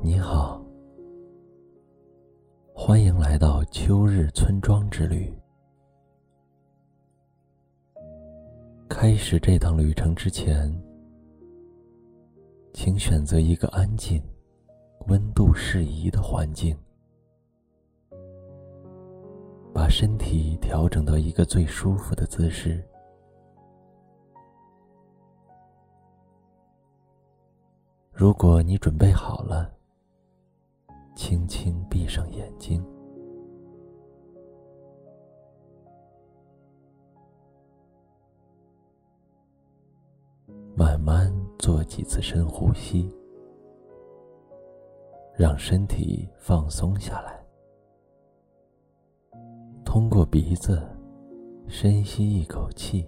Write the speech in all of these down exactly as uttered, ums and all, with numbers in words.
你好，欢迎来到秋日村庄之旅。开始这趟旅程之前，请选择一个安静、温度适宜的环境，把身体调整到一个最舒服的姿势。如果你准备好了，轻轻闭上眼睛，慢慢做几次深呼吸，让身体放松下来。通过鼻子深吸一口气，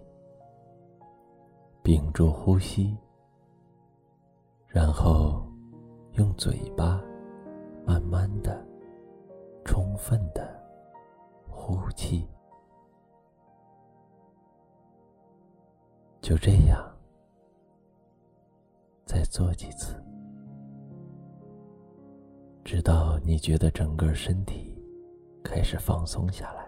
屏住呼吸，然后用嘴巴慢慢的、充分的呼气。就这样，再做几次，直到你觉得整个身体开始放松下来。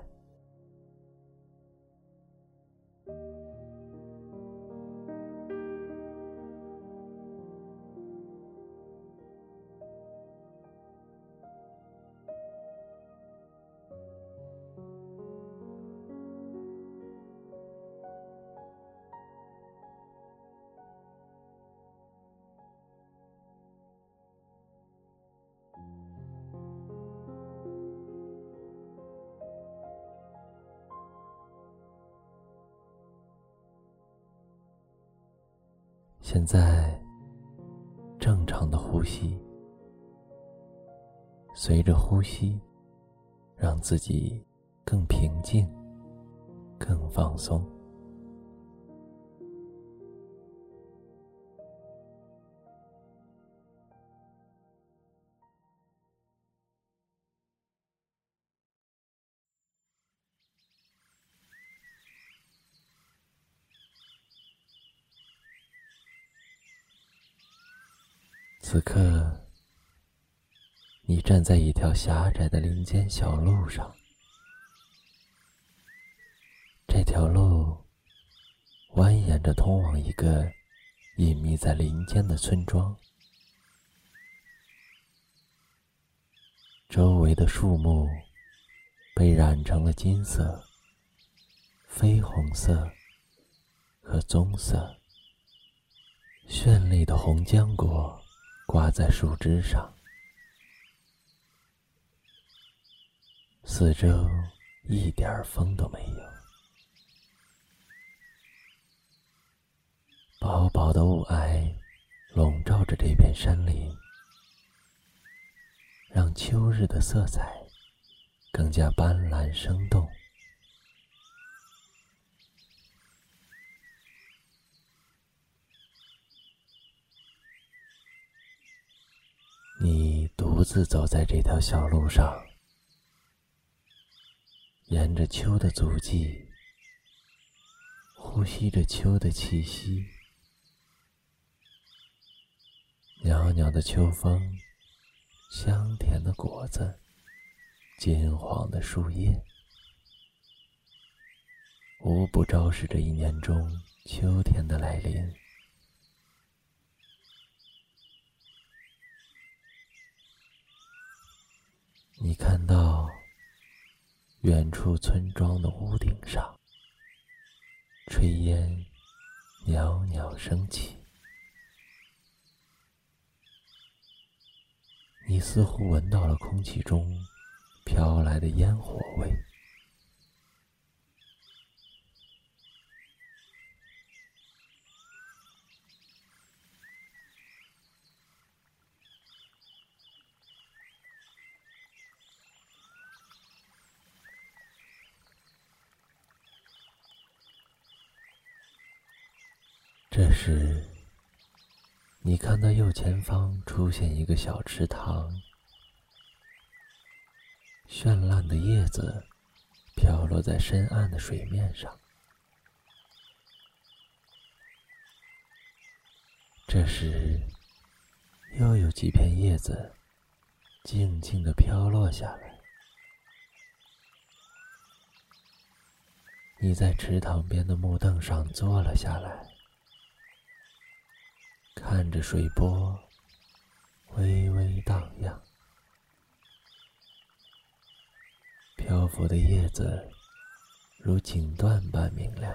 现在，正常的呼吸，随着呼吸，让自己更平静、更放松。此刻，你站在一条狭窄的林间小路上，这条路蜿蜒着通往一个隐秘在林间的村庄，周围的树木被染成了金色、绯红色和棕色，绚丽的红浆果挂在树枝上，四周一点风都没有，薄薄的雾霭笼罩着这片山林，让秋日的色彩更加斑斓生动。你独自走在这条小路上，沿着秋的足迹，呼吸着秋的气息。袅袅的秋风，香甜的果子，金黄的树叶，无不昭示着一年中秋天的来临。你看到远处村庄的屋顶上，炊烟袅袅升起，你似乎闻到了空气中飘来的烟火味。这时，你看到右前方出现一个小池塘，绚烂的叶子飘落在深暗的水面上。这时，又有几片叶子静静地飘落下来。你在池塘边的木凳上坐了下来，看着水波微微荡漾，漂浮的叶子如锦缎般明亮。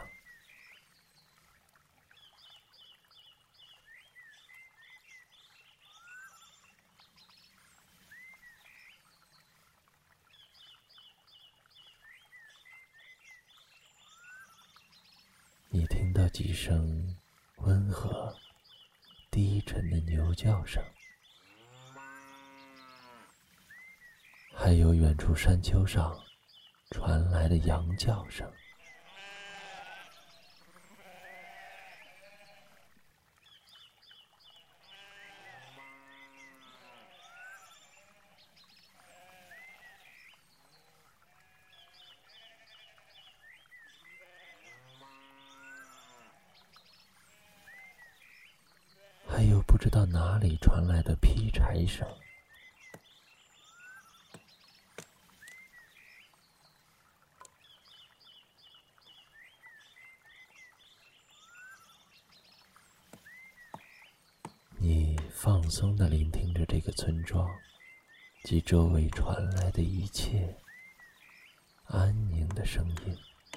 你听到几声温和低沉的牛叫声，还有远处山丘上传来的羊叫声。还有不知道哪里传来的劈柴声。你放松地聆听着这个村庄及周围传来的一切安宁的声音。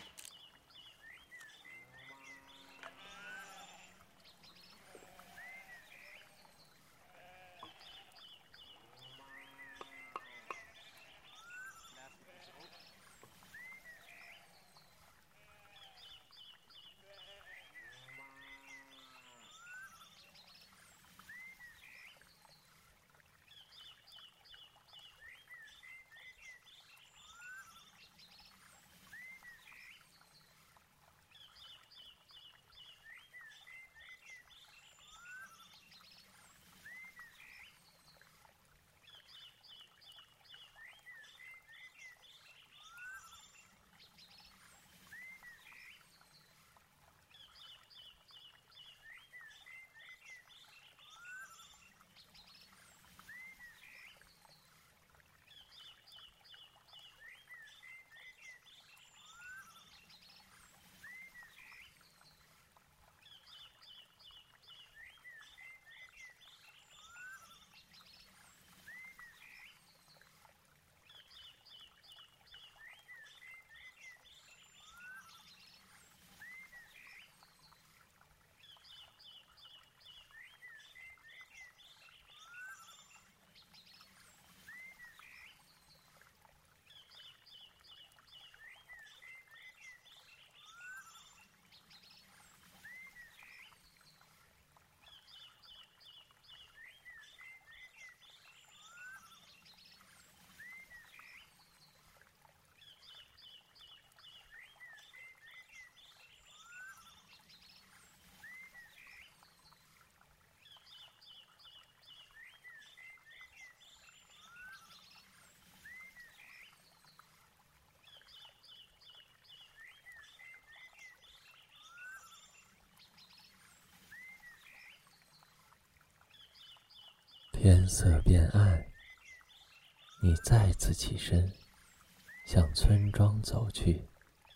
天色变暗，你再次起身，向村庄走去。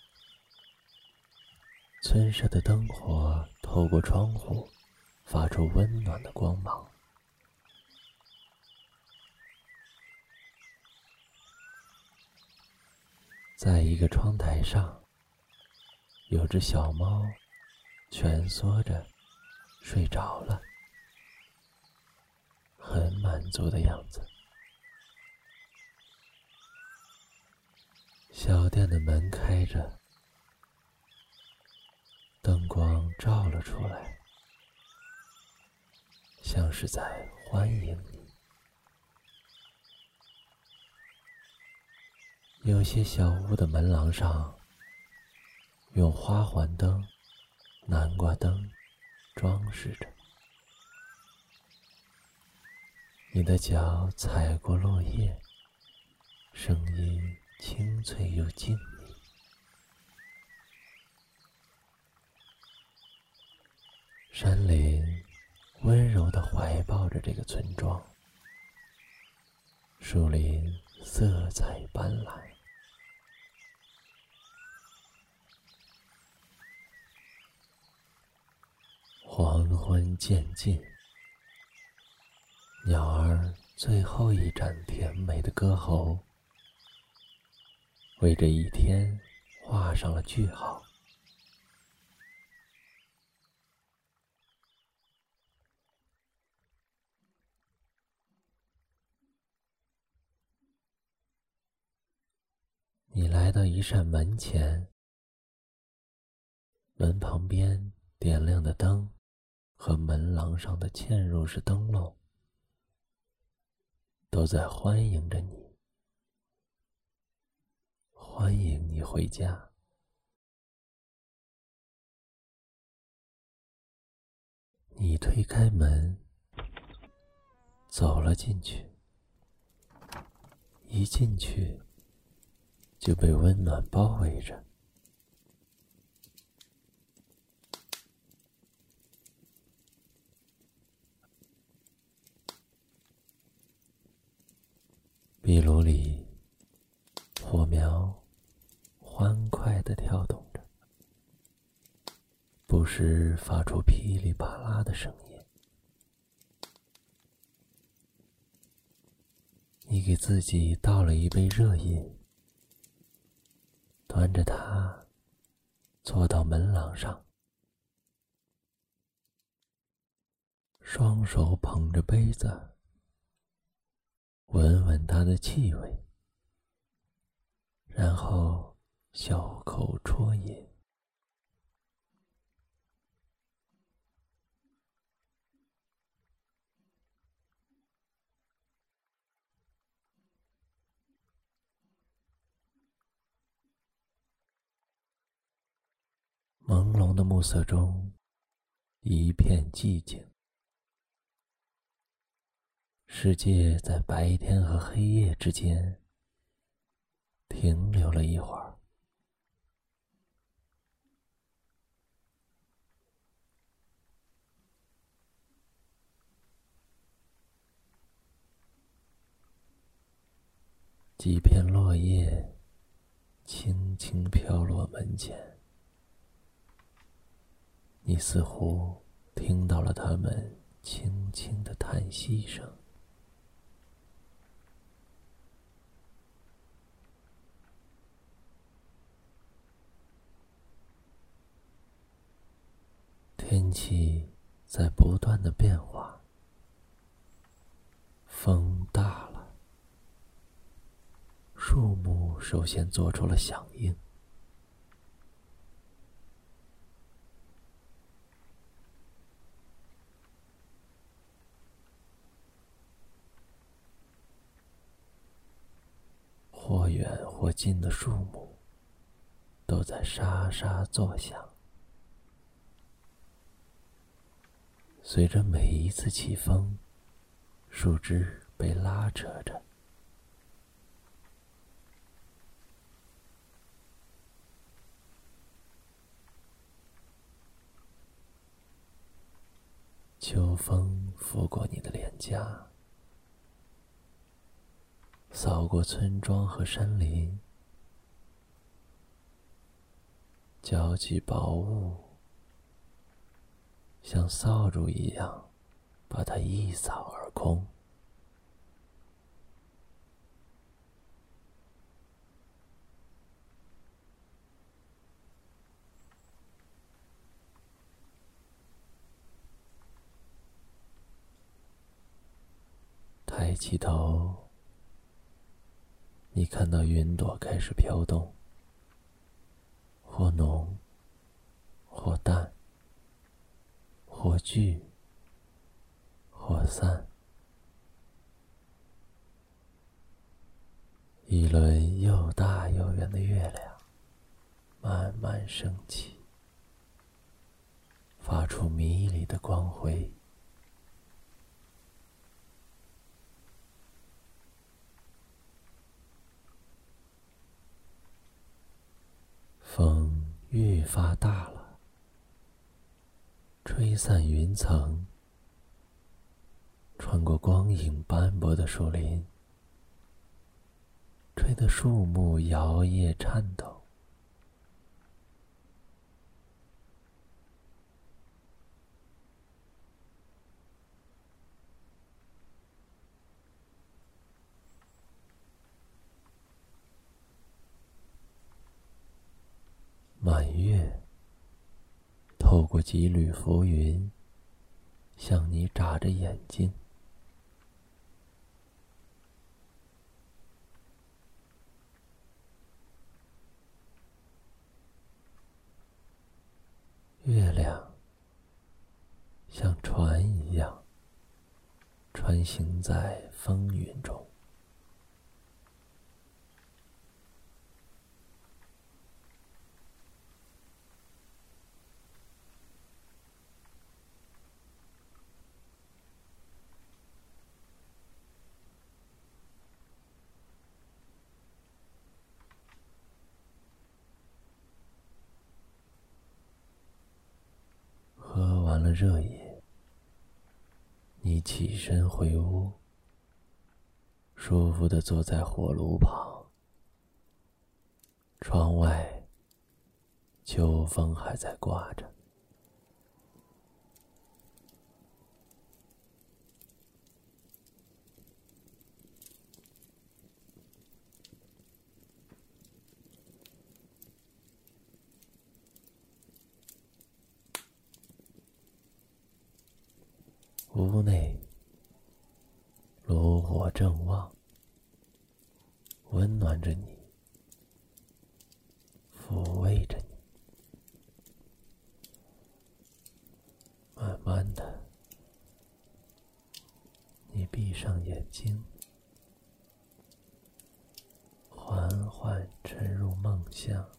村舍的灯火透过窗户，发出温暖的光芒。在一个窗台上，有只小猫蜷缩着睡着了，很满足的样子。小店的门开着，灯光照了出来，像是在欢迎你。有些小屋的门廊上用花环灯、南瓜灯装饰着。你的脚踩过落叶，声音清脆又静谧。山林温柔地怀抱着这个村庄， 树林色彩斑斓。黄昏渐近，鸟儿最后一盏甜美的歌喉，为这一天画上了句号。你来到一扇门前，门旁边点亮的灯和门廊上的嵌入式灯笼，都在欢迎着你，欢迎你回家。你推开门，走了进去，一进去就被温暖包围着。壁炉里，火苗欢快地跳动着，不时发出噼里啪啦的声音。你给自己倒了一杯热饮，端着它坐到门廊上，双手捧着杯子，闻闻它的气味，然后小口啜饮。朦胧的暮色中，一片寂静。世界在白天和黑夜之间停留了一会儿。几片落叶轻轻飘落门前，你似乎听到了它们轻轻的叹息声。天气在不断的变化，风大了，树木首先做出了响应。或远或近的树木都在沙沙作响，随着每一次起风，树枝被拉扯着。秋风拂过你的脸颊，扫过村庄和山林，搅起薄雾，像扫帚一样把它一扫而空。抬起头，你看到云朵开始飘动，或浓，或淡，或聚，或散。一轮又大又圆的月亮慢慢升起，发出迷离的光辉。风愈发大了，吹散云层，穿过光影斑驳的树林， 吹得树木摇曳颤抖。满月透过几缕浮云，向你眨着眼睛。月亮像船一样穿行在风云中。喝完了热饮，你起身回屋，舒服地坐在火炉旁。窗外，秋风还在刮着。屋内，炉火正旺，温暖着你，抚慰着你。慢慢的，你闭上眼睛，缓缓沉入梦乡。